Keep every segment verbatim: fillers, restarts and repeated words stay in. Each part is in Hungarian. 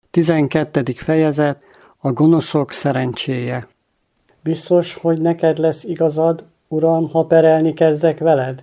tizenkettedik fejezet. A gonoszok szerencséje. Biztos, hogy neked lesz igazad, Uram, ha perelni kezdek veled?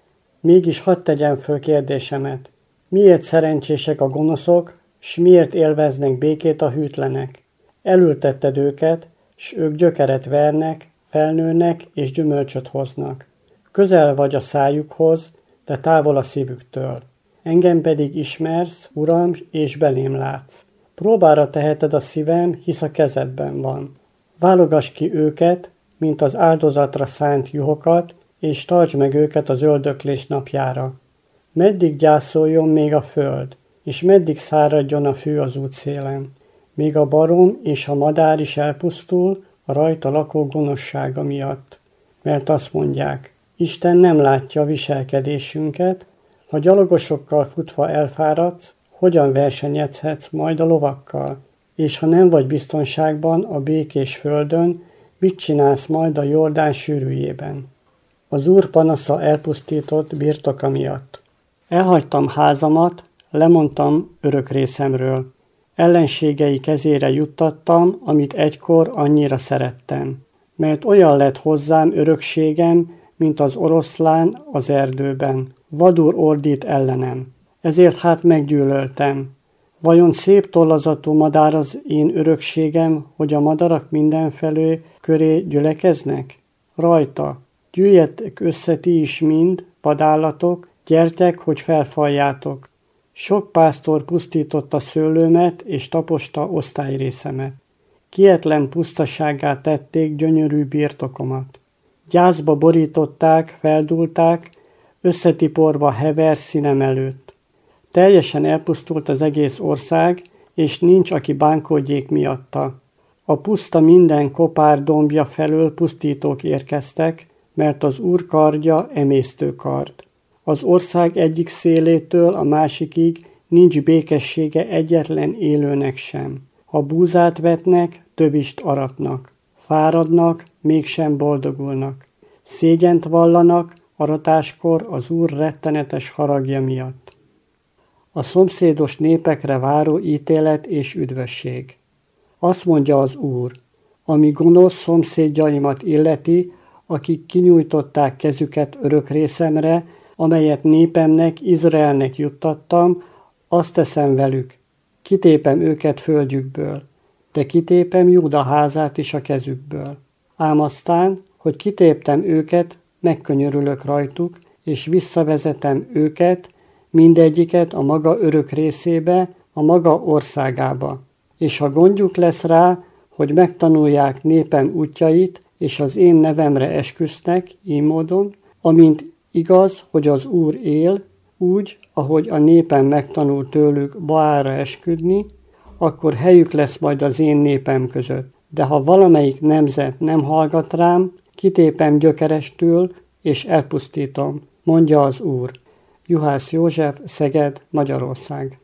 Mégis hadd tegyem föl kérdésemet. Miért szerencsések a gonoszok, s miért élveznek békét a hűtlenek? Elültetted őket, s ők gyökeret vernek, felnőnek és gyümölcsöt hoznak. Közel vagy a szájukhoz, de távol a szívüktől. Engem pedig ismersz, Uram, és belém látsz. Próbára teheted a szívem, hisz a kezedben van. Válogass ki őket, mint az áldozatra szánt juhokat, és tartsd meg őket az öldöklés napjára. Meddig gyászoljon még a föld, és meddig száradjon a fű az útszélen? Még a barom és a madár is elpusztul a rajta lakó gonoszsága miatt. Mert azt mondják, Isten nem látja a viselkedésünket, ha gyalogosokkal futva elfáradsz, hogyan versenyezhetsz majd a lovakkal? És ha nem vagy biztonságban a békés földön, mit csinálsz majd a Jordán sűrűjében? Az Úr panasza elpusztított birtoka miatt. Elhagytam házamat, lemondtam örök részemről. Ellenségei kezére juttattam, amit egykor annyira szerettem. Mert olyan lett hozzám örökségem, mint az oroszlán az erdőben. Vadul ordít ellenem. Ezért hát meggyűlöltem. Vajon szép tollazatú madár az én örökségem, hogy a madarak mindenfelé köré gyülekeznek? Rajta, gyűjjetek össze ti is mind, vadállatok, gyertek, hogy felfaljátok. Sok pásztor pusztította szőlőmet, és taposta osztályrészemet. Kietlen pusztasággá tették gyönyörű birtokomat. Gyászba borították, feldúlták, összetiporva hever színem előtt. Teljesen elpusztult az egész ország, és nincs, aki bánkodjék miatta. A puszta minden kopár dombja felől pusztítók érkeztek, mert az Úr kardja emésztő kard. Az ország egyik szélétől a másikig nincs békessége egyetlen élőnek sem. Ha búzát vetnek, tövist aratnak. Fáradnak, mégsem boldogulnak. Szégyent vallanak aratáskor az Úr rettenetes haragja miatt. A szomszédos népekre váró ítélet és üdvösség. Azt mondja az Úr, ami gonosz szomszédjaimat illeti, akik kinyújtották kezüket örök részemre, amelyet népemnek, Izraelnek juttattam, azt teszem velük. Kitépem őket földjükből, de kitépem Júda házát is a kezükből. Ám aztán, hogy kitéptem őket, megkönyörülök rajtuk, és visszavezetem őket, mindegyiket a maga örök részébe, a maga országába. És ha gondjuk lesz rá, hogy megtanulják népem útjait, és az én nevemre esküsznek, így módon, amint igaz, hogy az Úr él, úgy, ahogy a népem megtanul tőlük Baálra esküdni, akkor helyük lesz majd az én népem között. De ha valamelyik nemzet nem hallgat rám, kitépem gyökerestül, és elpusztítom, mondja az Úr. Juhász József, Szeged, Magyarország.